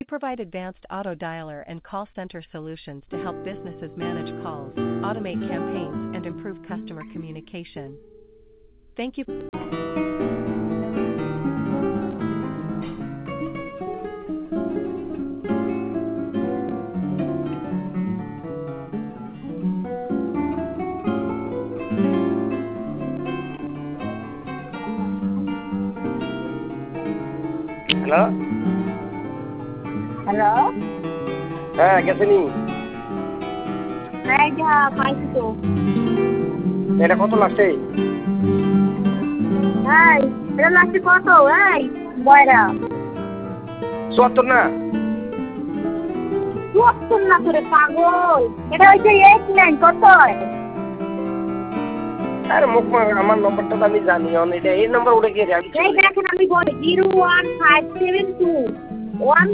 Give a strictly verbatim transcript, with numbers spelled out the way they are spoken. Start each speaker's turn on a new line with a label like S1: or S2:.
S1: We provide advanced auto dialer and call center solutions to help businesses manage calls, automate campaigns, and improve customer communication. Thank you.
S2: Hello
S3: hello
S2: হ্যাঁ গেছেনি
S3: হ্যাঁ যা পাইছি তো
S2: এটা কত লাগছে
S3: এই এটা লাগছে কত এই বয়রা
S2: চুয়াত্তর না
S3: চুয়াত্তর না তোরে পাগল এটা হচ্ছে এইট নাইন কত
S2: আরে মুখ আমার নম্বরটা তো আমি জানি এটা এই নম্বর উঠে গিয়ে
S3: এই দেখেন আমি বলি zero one five seven two one